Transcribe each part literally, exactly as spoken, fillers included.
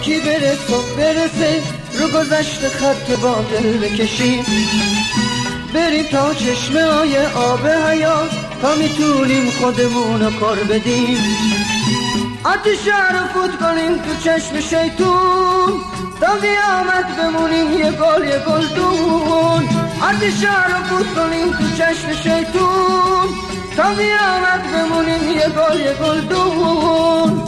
تاریکی بره صبح برسه، رو گذشته خط باطل بکشیم، بریم تا چشمه های آب حیات، تا میتونیم خودمون رو کار بدیم. آتیشه رو فوت کنیم تو چشم شیطون، تا قیامت بمونیم یه گل یه گلدون. آتیشه رو فوت کنیم تو چشم شیطون، تا قیامت بمونیم یه گل یه گلدون.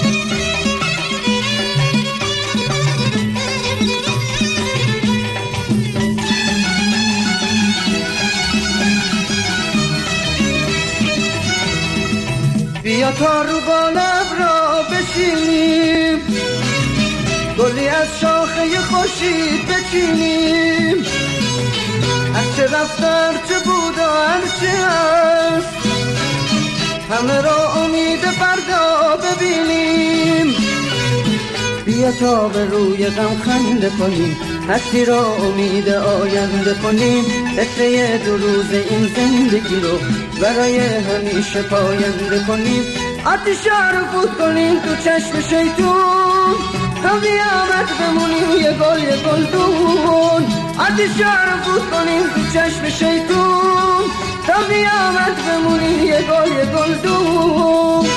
بیا تا رو بالم را بشینیم، گلی از شاخه خورشید بچینیم، هرچه رفت هرچه بود و هرچه هست، همه را امید فردا ببینیم. بیا تا به روی غم خنده کنیم، هستی را امید آینده کنیم، قطره دو روز این زندگی رو برای همیشه پاینده کنیم. آتیشه رو فوت کنیم تو چشم شیطون، تا قیامت بمونیم یه گل یه گلدون. آتیشه رو فوت کنیم تو چشم شیطون، تا قیامت بمونیم یه گل یه گلدون.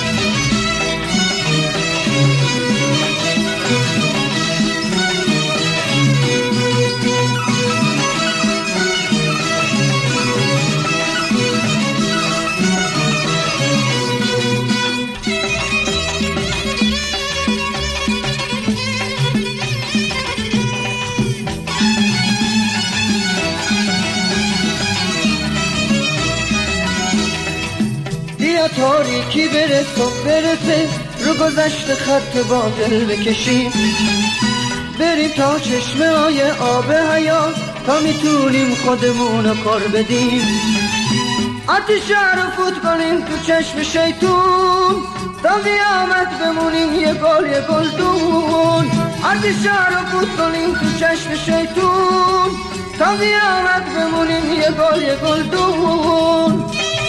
بیا تاریکی بره صبح برسه، رو گذشته خط باطل بکشیم، بریم تا چشمه های آب حیات، تا میتونیم خودمون رو کار بدیم. آتیشه رو فوت کنیم تو چشم شیطون، تا قیامت بمونیم یه گل یه گلدون. آتیشه رو فوت کنیم تو چشم شیطون، تا قیامت بمونیم یه گل یه گلدون.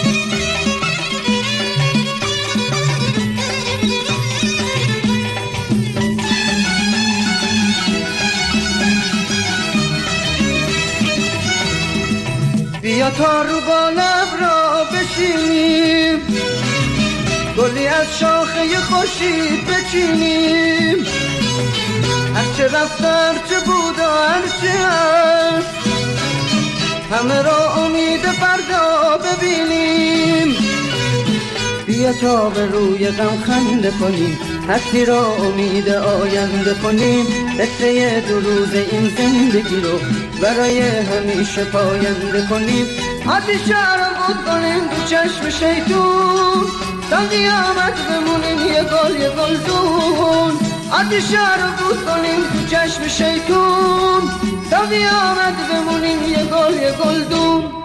بیا تا رو بالم را بشینیم، گلی از شاخه خورشید بچینیم، هرچه رفت هرچه بود و هرچه هست، همه را امید فردا ببینیم. بیا تا به روی غم خنده کنیم، هستی را امید آینده کنیم، قطره دو روز این زندگی رو برای همیشه پاینده کنیم. آتیشه رو فوت کنیم تو چشم شیطون، تا قیامت بمونیم یه گل یه گلدون. آتیشه رو فوت کنیم تو چشم شیطون، تا قیامت بمونیم یه گل یه گلدون.